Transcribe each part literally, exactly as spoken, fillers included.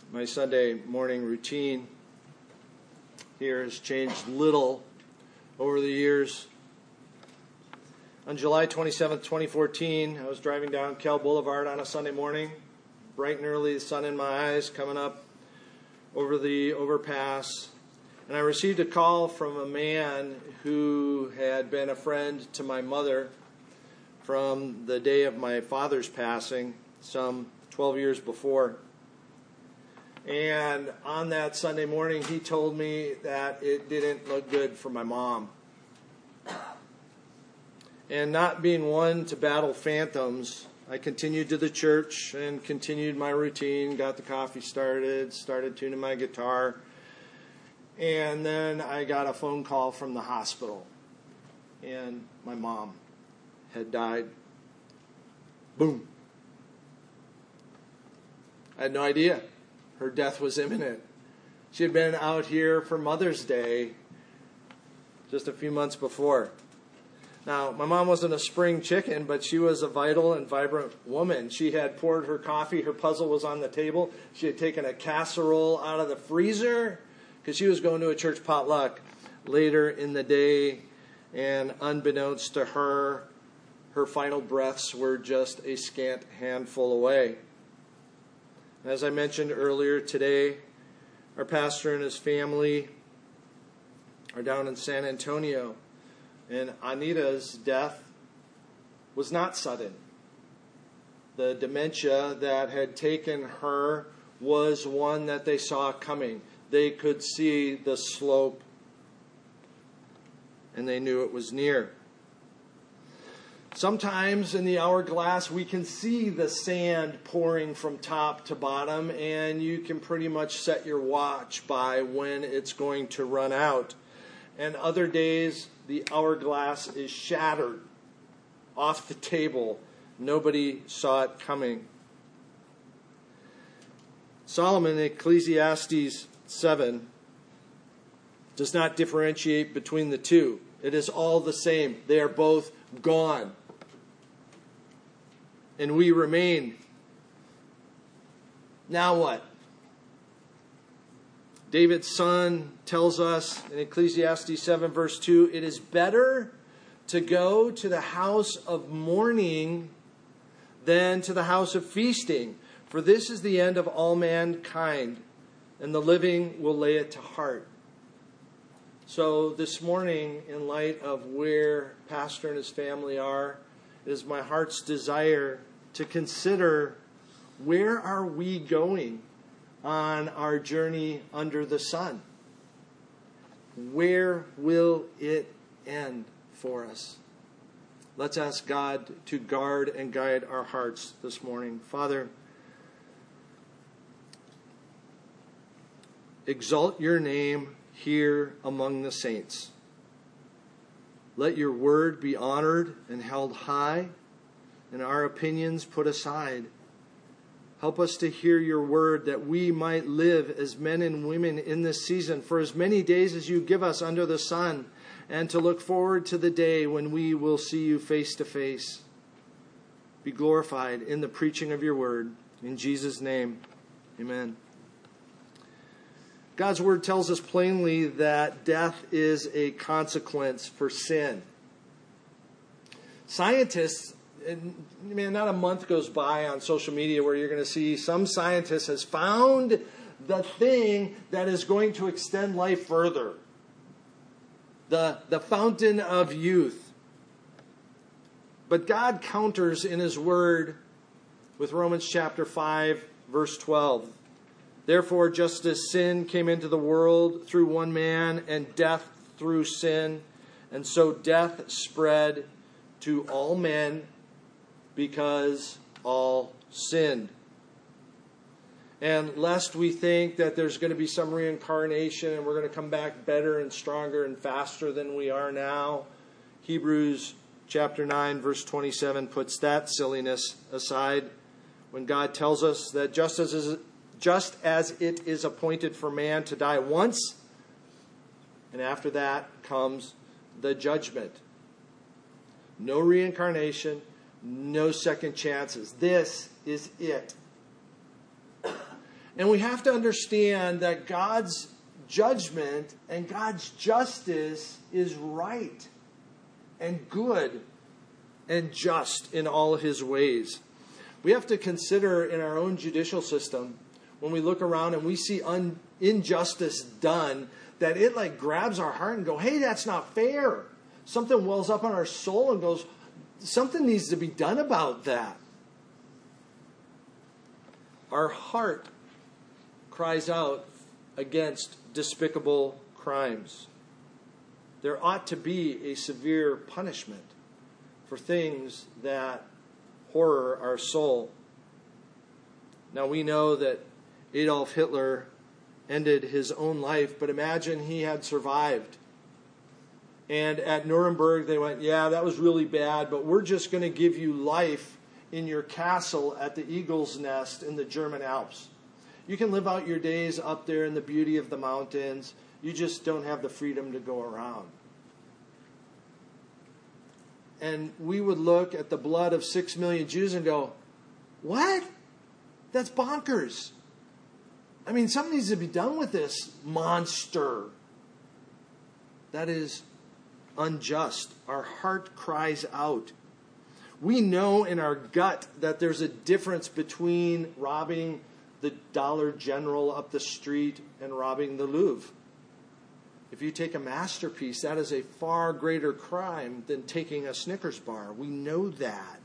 My Sunday morning routine here has changed little over the years. On July twenty-seventh, twenty fourteen, I was driving down Kell Boulevard on a Sunday morning, bright and early, the sun in my eyes, coming up over the overpass. And I received a call from a man who had been a friend to my mother from the day of my father's passing, some twelve years before. And on that Sunday morning, he told me that it didn't look good for my mom. And not being one to battle phantoms, I continued to the church and continued my routine, got the coffee started, started tuning my guitar. And then I got a phone call from the hospital. And my mom had died. Boom. I had no idea. Her death was imminent. She had been out here for Mother's Day just a few months before. Now, my mom wasn't a spring chicken, but she was a vital and vibrant woman. She had poured her coffee. Her puzzle was on the table. She had taken a casserole out of the freezer because she was going to a church potluck later in the day. And unbeknownst to her, her final breaths were just a scant handful away. As I mentioned earlier today, our pastor and his family are down in San Antonio. And Anita's death was not sudden. The dementia that had taken her was one that they saw coming. They could see the slope, and they knew it was near. Sometimes in the hourglass, we can see the sand pouring from top to bottom, and you can pretty much set your watch by when it's going to run out. And other days, the hourglass is shattered off the table. Nobody saw it coming. Solomon in Ecclesiastes seven does not differentiate between the two. It is all the same. They are both gone. And we remain. Now what? David's son tells us in Ecclesiastes seven verse two, it is better to go to the house of mourning than to the house of feasting, for this is the end of all mankind, and the living will lay it to heart. So this morning, in light of where Pastor and his family are, it is my heart's desire to consider, where are we going on our journey under the sun? Where will it end for us? Let's ask God to guard and guide our hearts this morning. Father, exalt your name here among the saints. Let your word be honored and held high, and our opinions put aside. Help us to hear your word, that we might live as men and women in this season for as many days as you give us under the sun, and to look forward to the day when we will see you face to face. Be glorified in the preaching of your word. In Jesus' name, amen. God's word tells us plainly that death is a consequence for sin. Scientists, and man, not a month goes by on social media where you're going to see some scientist has found the thing that is going to extend life further. The, the fountain of youth. But God counters in his word with Romans chapter five, verse twelve. Therefore, just as sin came into the world through one man, and death through sin, and so death spread to all men, because all sinned. And lest we think that there's going to be some reincarnation and we're going to come back better and stronger and faster than we are now, Hebrews chapter nine, verse twenty-seven puts that silliness aside when God tells us that just as is, just as it is appointed for man to die once, and after that comes the judgment. No reincarnation, no second chances. This is it. And we have to understand that God's judgment and God's justice is right and good and just in all of his ways. We have to consider in our own judicial system, when we look around and we see un- injustice done, that it like grabs our heart and go, hey, that's not fair. Something wells up on our soul and goes, something needs to be done about that. Our heart cries out against despicable crimes. There ought to be a severe punishment for things that horror our soul. Now we know that Adolf Hitler ended his own life, but imagine he had survived. And at Nuremberg they went, yeah, that was really bad, but we're just going to give you life in your castle at the Eagle's Nest in the German Alps. You can live out your days up there in the beauty of the mountains. You just don't have the freedom to go around. And we would look at the blood of six million Jews and go, what? That's bonkers. I mean, something needs to be done with this monster. That is unjust. Our heart cries out. We know in our gut that there's a difference between robbing the Dollar General up the street and robbing the Louvre. If you take a masterpiece, that is a far greater crime than taking a Snickers bar. We know that.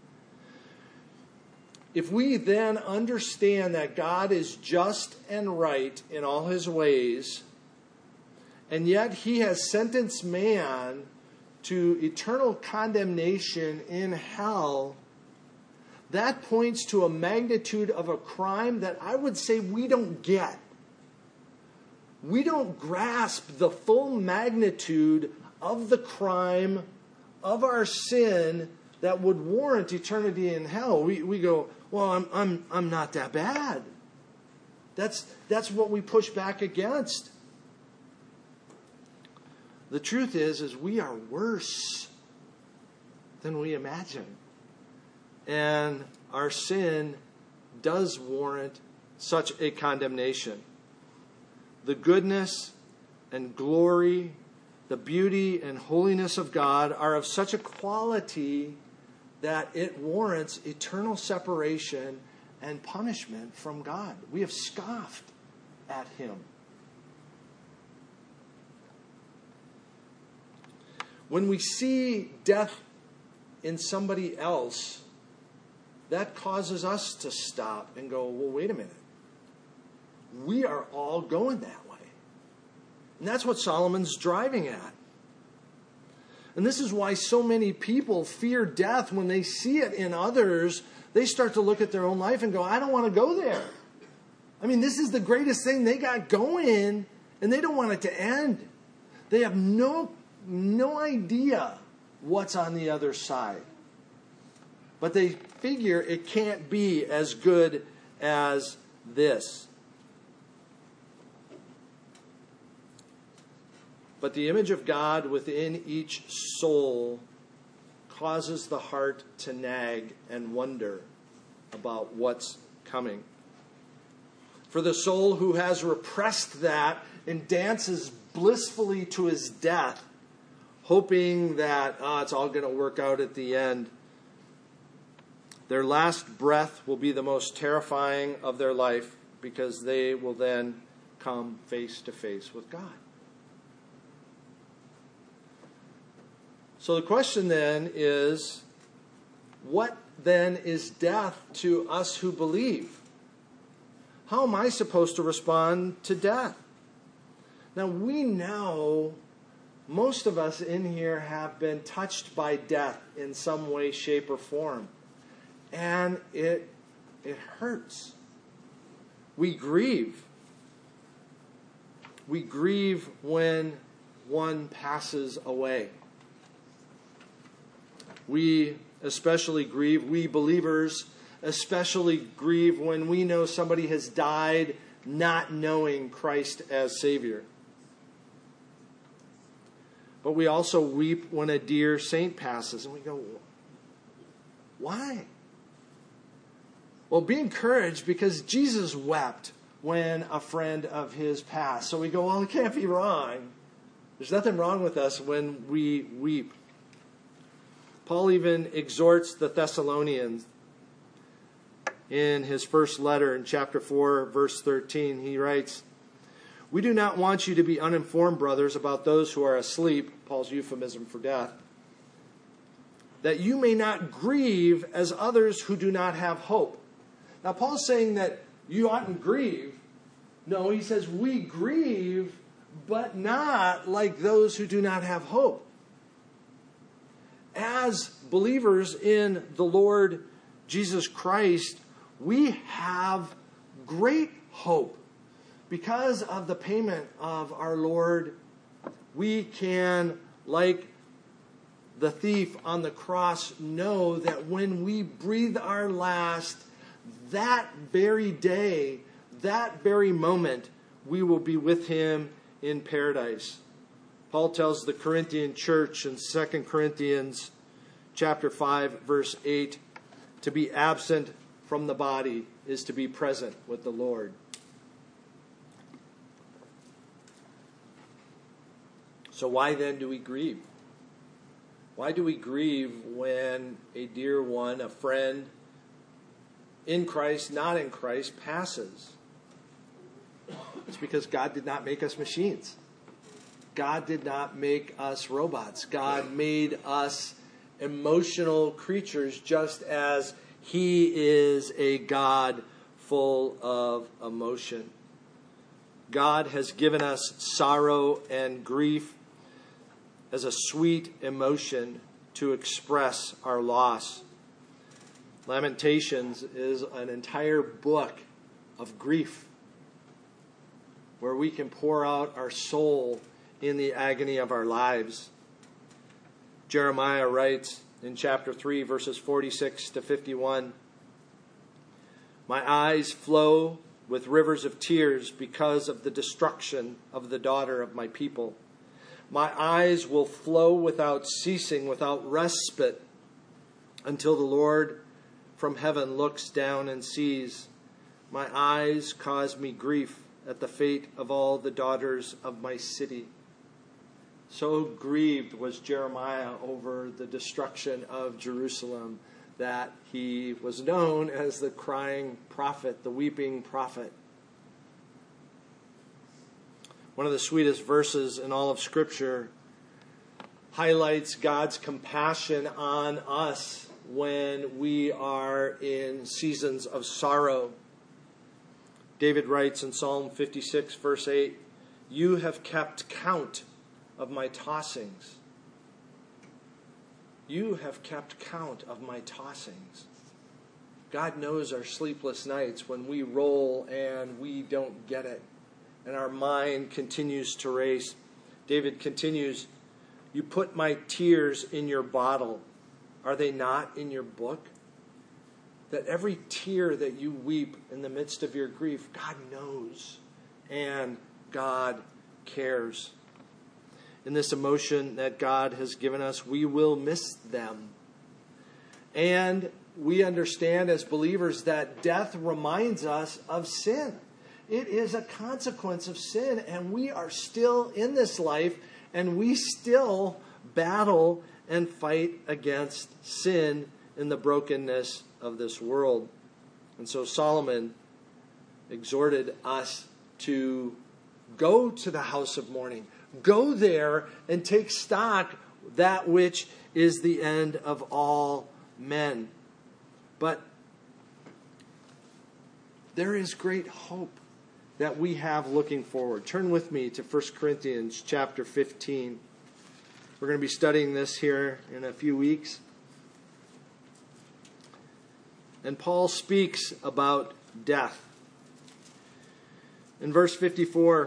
If we then understand that God is just and right in all his ways, and yet he has sentenced man to eternal condemnation in hell, that points to a magnitude of a crime that I would say we don't get. We don't grasp the full magnitude of the crime, of our sin that would warrant eternity in hell. We we go, well, I'm I'm I'm not that bad. That's that's what we push back against. The truth is, is we are worse than we imagine. And our sin does warrant such a condemnation. The goodness and glory, the beauty and holiness of God are of such a quality that it warrants eternal separation and punishment from God. We have scoffed at him. When we see death in somebody else, that causes us to stop and go, well, wait a minute. We are all going that way. And that's what Solomon's driving at. And this is why so many people fear death when they see it in others. They start to look at their own life and go, I don't want to go there. I mean, this is the greatest thing they got going, and they don't want it to end. They have no, no idea what's on the other side. But they figure it can't be as good as this. But the image of God within each soul causes the heart to nag and wonder about what's coming. For the soul who has repressed that and dances blissfully to his death, hoping that oh, it's all going to work out at the end, their last breath will be the most terrifying of their life, because they will then come face to face with God. So the question then is, what then is death to us who believe? How am I supposed to respond to death? Now we know most of us in here have been touched by death in some way, shape, or form. And it it hurts. We grieve. We grieve when one passes away. We especially grieve, we believers especially grieve when we know somebody has died not knowing Christ as Savior. But we also weep when a dear saint passes, and we go, why? Well, be encouraged, because Jesus wept when a friend of his passed. So we go, well, it can't be wrong. There's nothing wrong with us when we weep. Paul even exhorts the Thessalonians in his first letter in chapter four, verse thirteen. He writes, "We do not want you to be uninformed, brothers, about those who are asleep," Paul's euphemism for death, "that you may not grieve as others who do not have hope." Now, Paul's saying that you oughtn't grieve. No, he says we grieve, but not like those who do not have hope. As believers in the Lord Jesus Christ, we have great hope. Because of the payment of our Lord, we can, like the thief on the cross, know that when we breathe our last, that very day, that very moment, we will be with him in paradise. Paul tells the Corinthian church in Second Corinthians chapter five, verse eight, to be absent from the body is to be present with the Lord. So why then do we grieve? Why do we grieve when a dear one, a friend, in Christ, not in Christ, passes? It's because God did not make us machines. God did not make us robots. God made us emotional creatures, just as he is a God full of emotion. God has given us sorrow and grief as a sweet emotion to express our loss. Lamentations is an entire book of grief where we can pour out our soul in the agony of our lives. Jeremiah writes in chapter three, verses forty-six to fifty-one, "My eyes flow with rivers of tears because of the destruction of the daughter of my people. My eyes will flow without ceasing, without respite, until the Lord from heaven looks down and sees. My eyes cause me grief at the fate of all the daughters of my city." So grieved was Jeremiah over the destruction of Jerusalem that he was known as the crying prophet, the weeping prophet. One of the sweetest verses in all of Scripture highlights God's compassion on us when we are in seasons of sorrow. David writes in Psalm fifty-six, verse eight, "You have kept count of my tossings." You have kept count of my tossings. God knows our sleepless nights when we roll and we don't get it, and our mind continues to race. David continues, "You put my tears in your bottle. Are they not in your book?" That every tear that you weep in the midst of your grief, God knows and God cares. In this emotion that God has given us, we will miss them. And we understand as believers that death reminds us of sin. It is a consequence of sin, and we are still in this life, and we still battle and fight against sin in the brokenness of this world. And so Solomon exhorted us to go to the house of mourning. Go there and take stock that which is the end of all men. But there is great hope that we have looking forward. Turn with me to First Corinthians chapter fifteen. We're going to be studying this here in a few weeks. And Paul speaks about death. In verse fifty-four,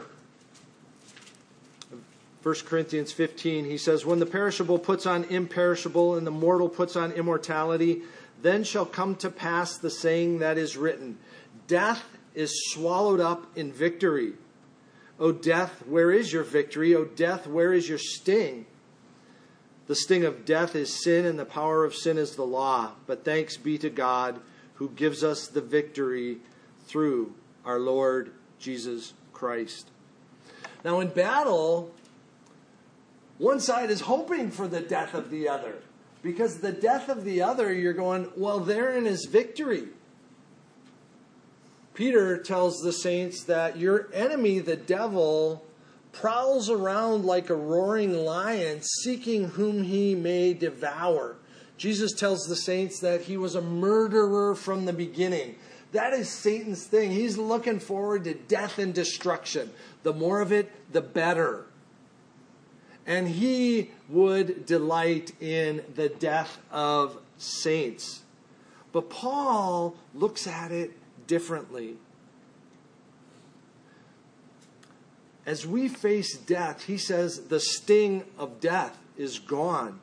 First Corinthians fifteen, he says, "When the perishable puts on imperishable and the mortal puts on immortality, then shall come to pass the saying that is written, Death is swallowed up in victory. O death, where is your victory? O death, where is your sting? The sting of death is sin, and the power of sin is the law. But thanks be to God who gives us the victory through our Lord Jesus Christ. Now in battle, one side is hoping for the death of the other. Because the death of the other, you're going, well, therein is victory. Peter tells the saints that your enemy, the devil, prowls around like a roaring lion, seeking whom he may devour. Jesus tells the saints that he was a murderer from the beginning. That is Satan's thing. He's looking forward to death and destruction. The more of it, the better. And he would delight in the death of saints. But Paul looks at it differently. As we face death, he says the sting of death is gone.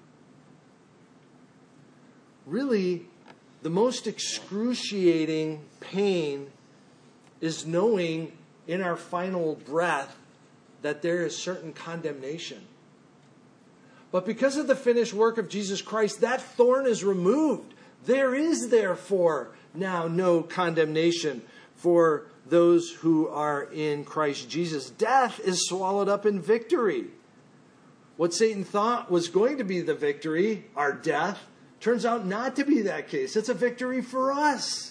Really, the most excruciating pain is knowing in our final breath that there is certain condemnation. But because of the finished work of Jesus Christ, that thorn is removed. There is therefore now no condemnation for those who are in Christ Jesus. Death is swallowed up in victory. What Satan thought was going to be the victory, our death, turns out not to be that case. It's a victory for us.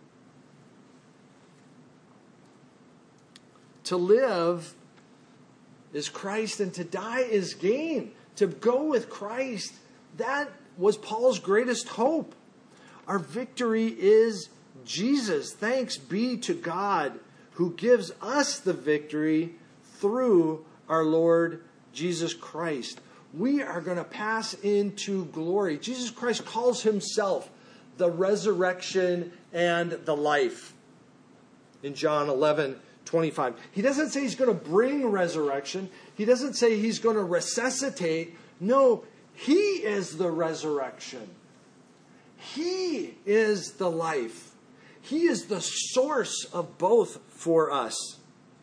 To live is Christ, and to die is gain. To go with Christ, that was Paul's greatest hope. Our victory is Jesus. Thanks be to God who gives us the victory through our Lord Jesus Christ. We are going to pass into glory. Jesus Christ calls himself the resurrection and the life. In John eleven twenty-five. He doesn't say he's going to bring resurrection. He doesn't say he's going to resuscitate. No, he is the resurrection. He is the life. He is the source of both for us.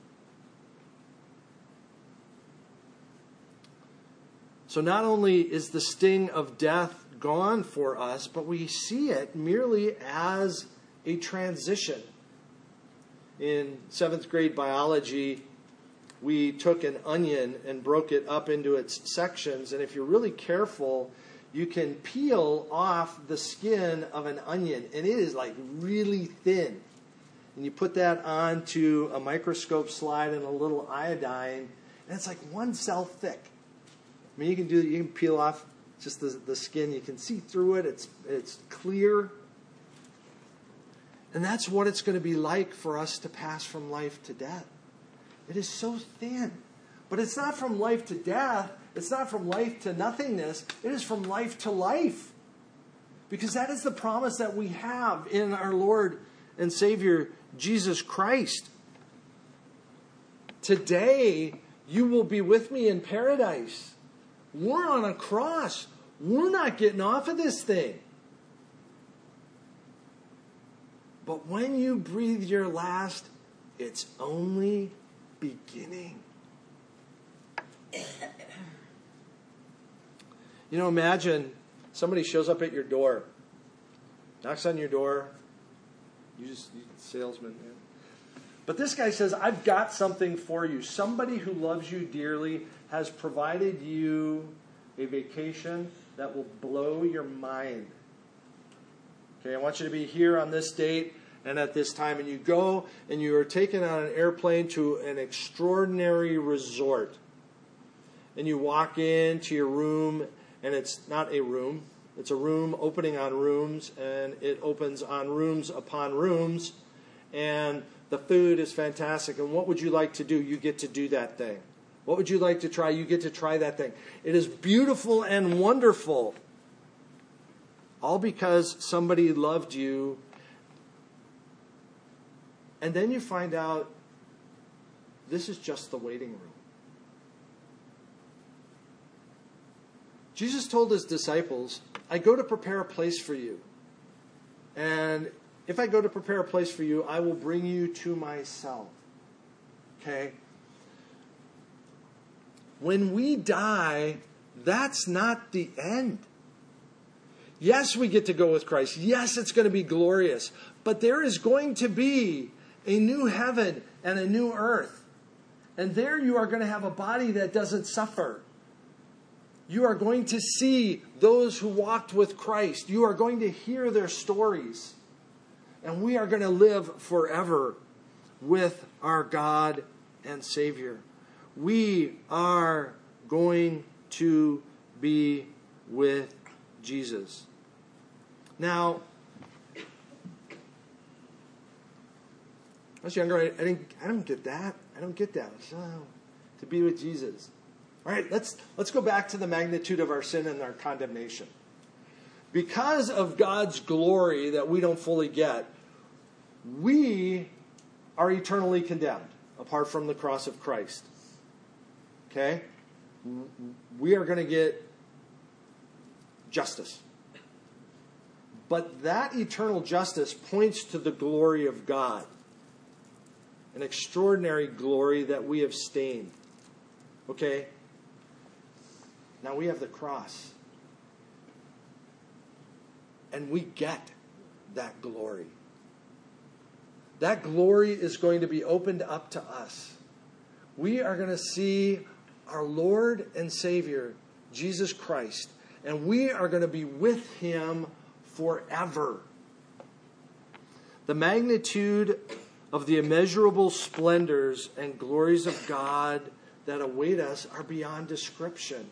So not only is the sting of death gone for us, but we see it merely as a transition. In seventh grade biology, we took an onion and broke it up into its sections. And if you're really careful, you can peel off the skin of an onion. And it is like really thin. And you put that onto a microscope slide and a little iodine. And it's like one cell thick. I mean, you can do you can peel off just the, the skin. You can see through it. It's it's clear. And that's what it's going to be like for us to pass from life to death. It is so thin. But it's not from life to death. It's not from life to nothingness. It is from life to life. Because that is the promise that we have in our Lord and Savior, Jesus Christ. Today, you will be with me in paradise. We're on a cross. We're not getting off of this thing. But when you breathe your last, it's only beginning. You know, imagine somebody shows up at your door, knocks on your door. You just, you salesman, man. But this guy says, I've got something for you. Somebody who loves you dearly has provided you a vacation that will blow your mind. Okay, I want you to be here on this date and at this time. And you go and you are taken on an airplane to an extraordinary resort. And you walk into your room, and it's not a room. It's a room opening on rooms, and it opens on rooms upon rooms. And the food is fantastic. And what would you like to do? You get to do that thing. What would you like to try? You get to try that thing. It is beautiful and wonderful. All because somebody loved you. And then you find out this is just the waiting room. Jesus told his disciples, I go to prepare a place for you. And if I go to prepare a place for you, I will bring you to myself. Okay? When we die, that's not the end. Yes, we get to go with Christ. Yes, it's going to be glorious. But there is going to be a new heaven and a new earth. And there you are going to have a body that doesn't suffer. You are going to see those who walked with Christ. You are going to hear their stories. And we are going to live forever with our God and Savior. We are going to be with Jesus. Now, I was younger, I, I didn't I don't get that. I don't get that. So, to be with Jesus. All right, let's let's go back to the magnitude of our sin and our condemnation. Because of God's glory that we don't fully get, we are eternally condemned apart from the cross of Christ. Okay? We are going to get justice. But that eternal justice points to the glory of God. An extraordinary glory that we have stained. Okay? Now we have the cross. And we get that glory. That glory is going to be opened up to us. We are going to see our Lord and Savior, Jesus Christ. And we are going to be with Him forever. The magnitude of the immeasurable splendors and glories of God that await us are beyond description.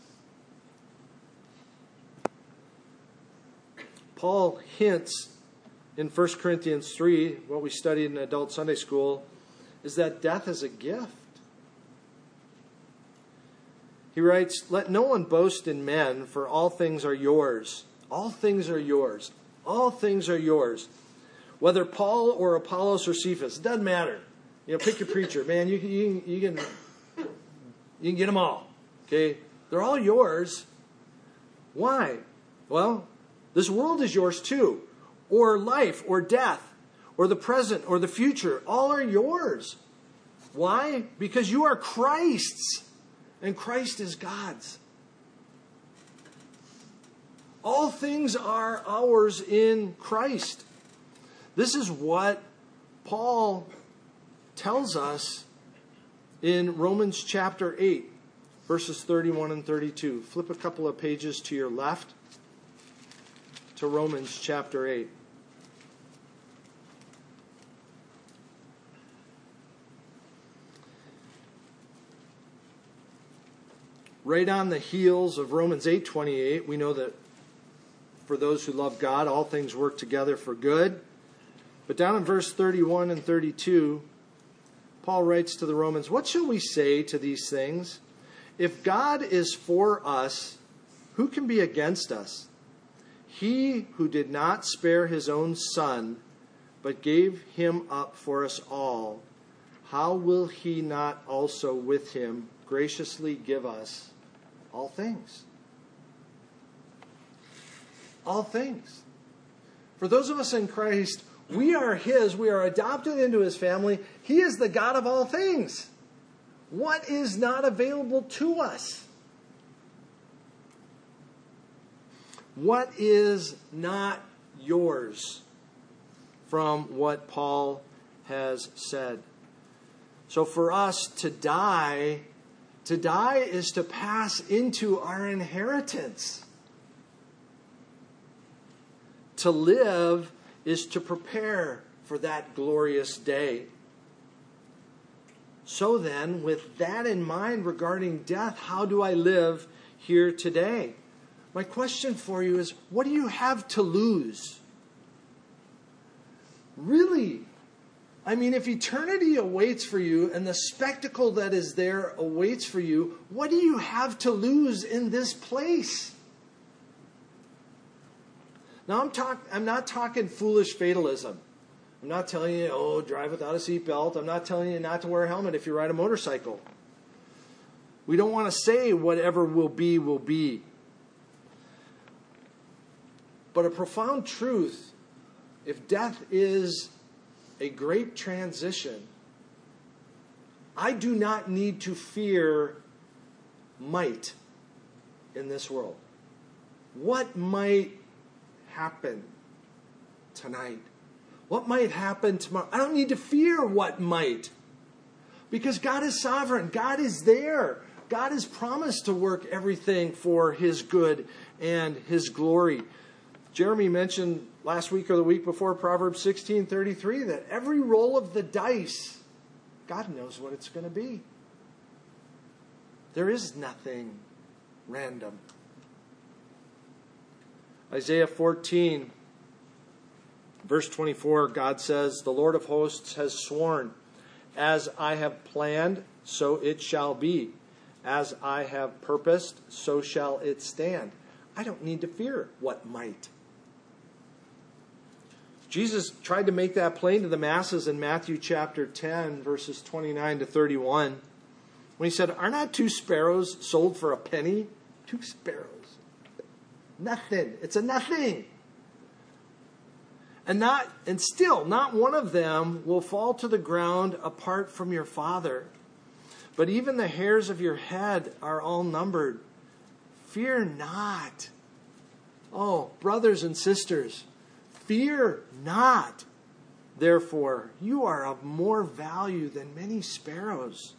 Paul hints in First Corinthians three, what we studied in adult Sunday school, is that death is a gift. He writes, "Let no one boast in men, for all things are yours." All things are yours. All things are yours. Whether Paul or Apollos or Cephas, it doesn't matter. You know, pick your preacher, man. You can you, you can you can get them all. Okay, they're all yours. Why? Well, this world is yours too, or life, or death, or the present, or the future. All are yours. Why? Because you are Christ's, and Christ is God's. All things are ours in Christ. This is what Paul tells us in Romans chapter eight, verses thirty-one and thirty-two. Flip a couple of pages to your left to Romans chapter eight. Right on the heels of Romans eight twenty-eight, we know that for those who love God, all things work together for good. But down in verse thirty-one and thirty-two, Paul writes to the Romans, "What shall we say to these things? If God is for us, who can be against us? He who did not spare his own son, but gave him up for us all, how will he not also with him graciously give us all things?" All things. For those of us in Christ, we are His. We are adopted into His family. He is the God of all things. What is not available to us? What is not yours from what Paul has said? So for us to die, to die is to pass into our inheritance. To live is to prepare for that glorious day. So then, with that in mind regarding death, how do I live here today? My question for you is, what do you have to lose? Really? I mean, if eternity awaits for you and the spectacle that is there awaits for you, what do you have to lose in this place? Now, I'm, talk, I'm not talking foolish fatalism. I'm not telling you, oh, drive without a seatbelt. I'm not telling you not to wear a helmet if you ride a motorcycle. We don't want to say whatever will be, will be. But a profound truth, if death is a great transition, I do not need to fear might in this world. What might happen tonight? What might happen tomorrow? I don't need to fear what might. Because God is sovereign. God is there. God has promised to work everything for His good and His glory. Jeremy mentioned last week or the week before Proverbs sixteen thirty-three that every roll of the dice, God knows what it's going to be. There is nothing random. Isaiah fourteen, verse twenty-four, God says, "The Lord of hosts has sworn, as I have planned, so it shall be. As I have purposed, so shall it stand." I don't need to fear what might. Jesus tried to make that plain to the masses in Matthew chapter ten, verses twenty-nine to thirty-one, when He said, "Are not two sparrows sold for a penny?" Two sparrows. Nothing. It's a nothing. And not, and still, not one of them will fall to the ground apart from your Father. But even the hairs of your head are all numbered. Fear not. Oh, brothers and sisters, fear not. Therefore, you are of more value than many sparrows.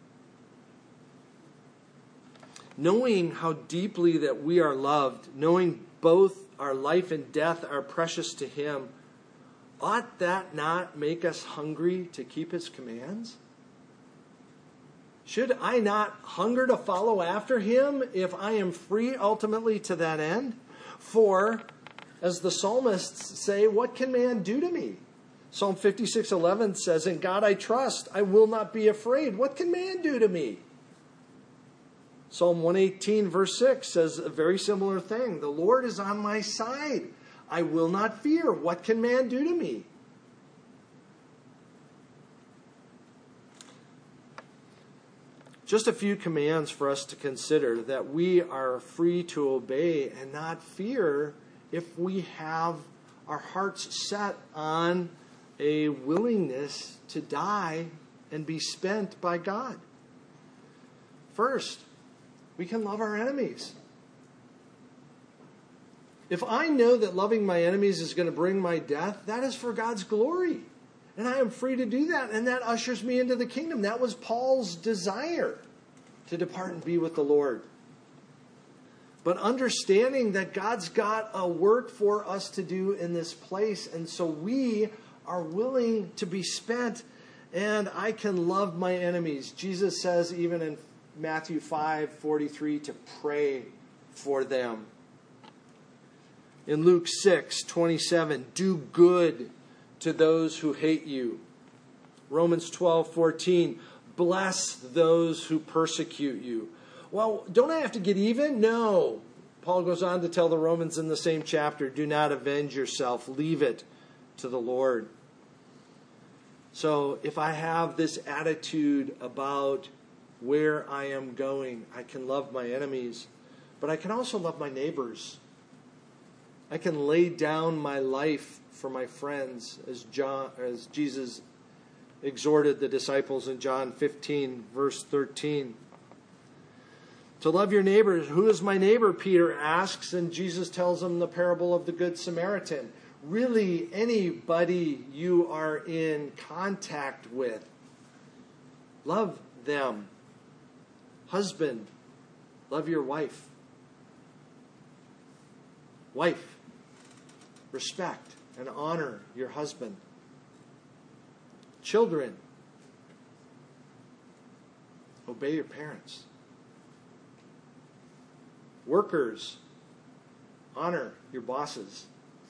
Knowing how deeply that we are loved, knowing both our life and death are precious to Him, ought that not make us hungry to keep His commands? Should I not hunger to follow after Him if I am free ultimately to that end? For, as the psalmists say, what can man do to me? Psalm fifty-six eleven says, "In God I trust, I will not be afraid. What can man do to me?" Psalm one eighteen verse six says a very similar thing. "The Lord is on my side. I will not fear. What can man do to me?" Just a few commands for us to consider that we are free to obey and not fear if we have our hearts set on a willingness to die and be spent by God. First, we can love our enemies. If I know that loving my enemies is going to bring my death, that is for God's glory. And I am free to do that. And that ushers me into the kingdom. That was Paul's desire, to depart and be with the Lord. But understanding that God's got a work for us to do in this place. And so we are willing to be spent. And I can love my enemies. Jesus says even in Matthew five forty-three to pray for them. In Luke six twenty-seven, do good to those who hate you. Romans twelve fourteen, bless those who persecute you. Well, don't I have to get even? No. Paul goes on to tell the Romans in the same chapter, do not avenge yourself. Leave it to the Lord. So if I have this attitude about where I am going, I can love my enemies, but I can also love my neighbors. I can lay down my life for my friends, as John, as Jesus exhorted the disciples in John fifteen, verse thirteen. To love your neighbors. Who is my neighbor? Peter asks, and Jesus tells him the parable of the Good Samaritan. Really, anybody you are in contact with. Love them. Husband, love your wife. Wife, respect and honor your husband. Children, obey your parents. Workers, honor your bosses.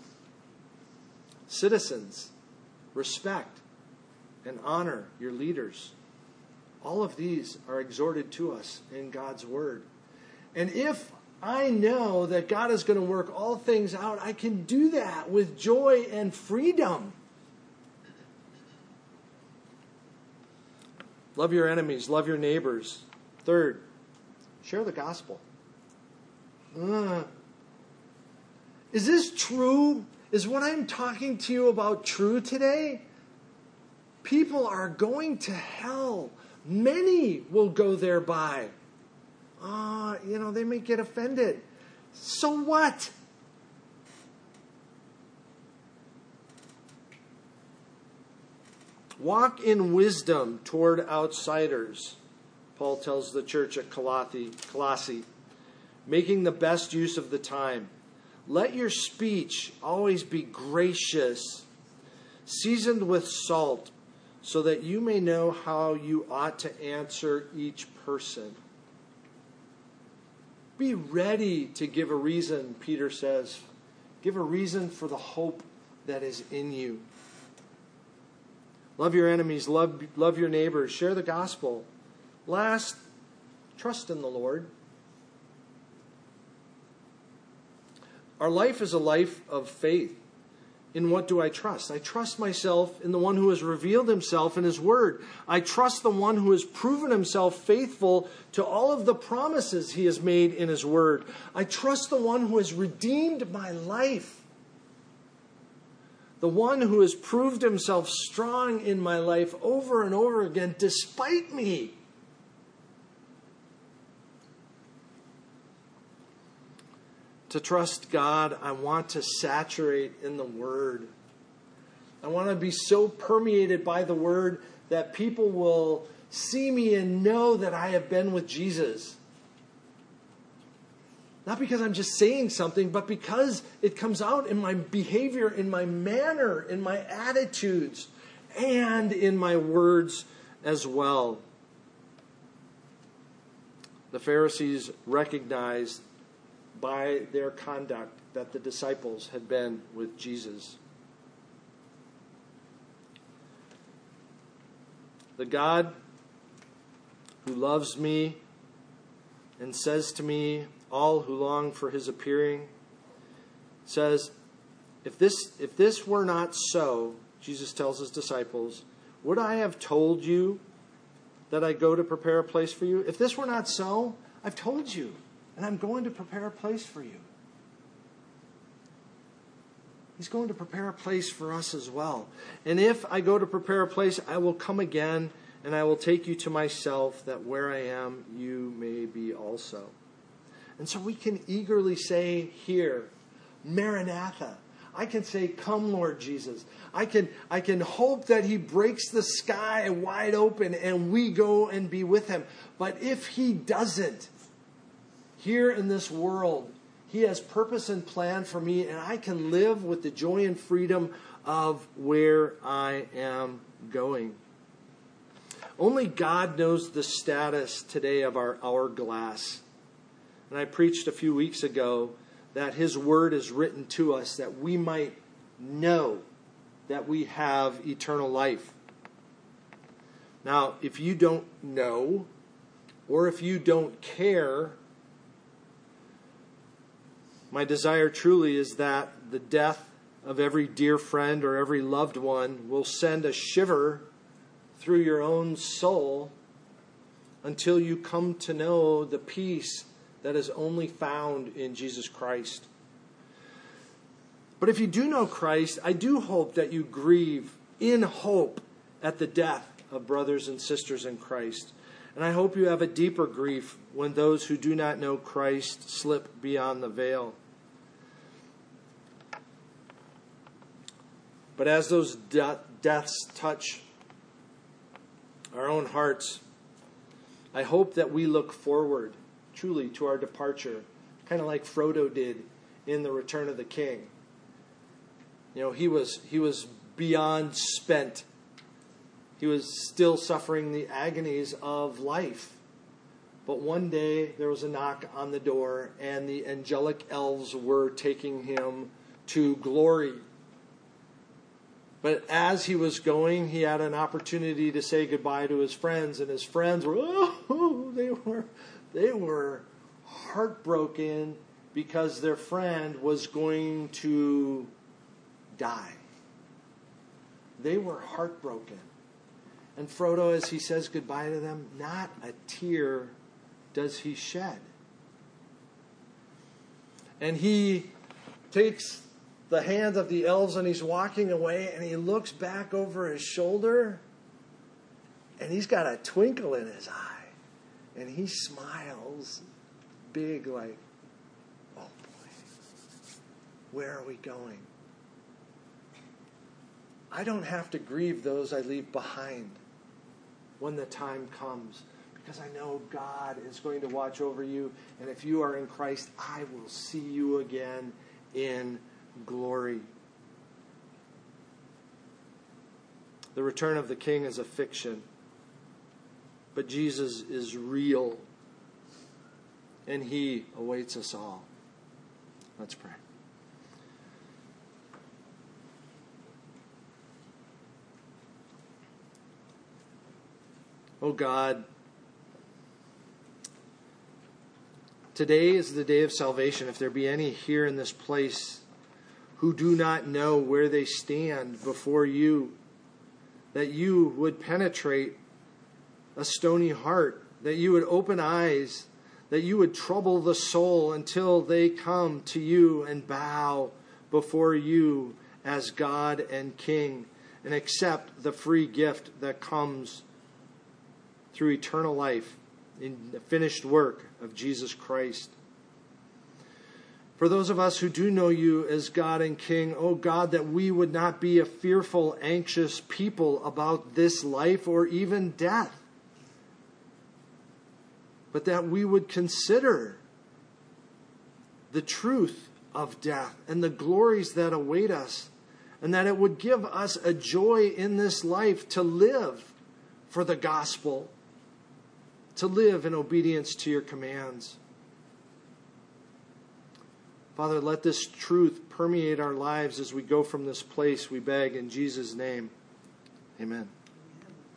Citizens, respect and honor your leaders. All of these are exhorted to us in God's Word. And if I know that God is going to work all things out, I can do that with joy and freedom. Love your enemies. Love your neighbors. Third, share the gospel. Uh, is this true? Is what I'm talking to you about true today? People are going to hell. Many will go thereby. Ah, uh, you know, they may get offended. So what? Walk in wisdom toward outsiders, Paul tells the church at Colossae, making the best use of the time. Let your speech always be gracious, seasoned with salt, so that you may know how you ought to answer each person. Be ready to give a reason, Peter says. Give a reason for the hope that is in you. Love your enemies, love, love your neighbors, share the gospel. Last, trust in the Lord. Our life is a life of faith. In what do I trust? I trust myself in the one who has revealed himself in his word. I trust the one who has proven himself faithful to all of the promises he has made in his word. I trust the one who has redeemed my life. The one who has proved himself strong in my life over and over again, despite me. To trust God, I want to saturate in the Word. I want to be so permeated by the Word that people will see me and know that I have been with Jesus. Not because I'm just saying something, but because it comes out in my behavior, in my manner, in my attitudes, and in my words as well. The Pharisees recognized by their conduct that the disciples had been with Jesus. The God who loves me and says to me, all who long for his appearing, says, if this, if this were not so, Jesus tells his disciples, would I have told you that I go to prepare a place for you? If this were not so, I've told you. And I'm going to prepare a place for you. He's going to prepare a place for us as well. And if I go to prepare a place, I will come again, and I will take you to myself, that where I am, you may be also. And so we can eagerly say here, Maranatha. I can say, come, Lord Jesus. I can, I can hope that he breaks the sky wide open and we go and be with him. But if he doesn't, here in this world, he has purpose and plan for me, and I can live with the joy and freedom of where I am going. Only God knows the status today of our hourglass. And I preached a few weeks ago that his word is written to us that we might know that we have eternal life. Now, if you don't know, or if you don't care, my desire truly is that the death of every dear friend or every loved one will send a shiver through your own soul until you come to know the peace that is only found in Jesus Christ. But if you do know Christ, I do hope that you grieve in hope at the death of brothers and sisters in Christ. And I hope you have a deeper grief when those who do not know Christ slip beyond the veil. But as those de- deaths touch our own hearts, I hope that we look forward truly to our departure, kind of like Frodo did in The Return of the King. You know, he was he was beyond spent. He was still suffering the agonies of life. But one day there was a knock on the door, and the angelic elves were taking him to glory. But as he was going, he had an opportunity to say goodbye to his friends, and his friends were oh, they were they were heartbroken because their friend was going to die. They were heartbroken. And Frodo, as he says goodbye to them, not a tear does he shed. And he takes the hand of the elves and he's walking away, and he looks back over his shoulder, and he's got a twinkle in his eye, and he smiles big like, oh boy, where are we going? I don't have to grieve those I leave behind when the time comes, because I know God is going to watch over you. And if you are in Christ, I will see you again in glory. The return of the King is a fiction, but Jesus is real, and He awaits us all. Let's pray. Oh God, today is the day of salvation. If there be any here in this place who do not know where they stand before you, that you would penetrate a stony heart, that you would open eyes, that you would trouble the soul until they come to you and bow before you as God and King and accept the free gift that comes through eternal life in the finished work of Jesus Christ. For those of us who do know you as God and King, oh God, that we would not be a fearful, anxious people about this life or even death, but that we would consider the truth of death and the glories that await us, and that it would give us a joy in this life to live for the gospel, to live in obedience to your commands. Father, let this truth permeate our lives as we go from this place, we beg in Jesus' name. Amen.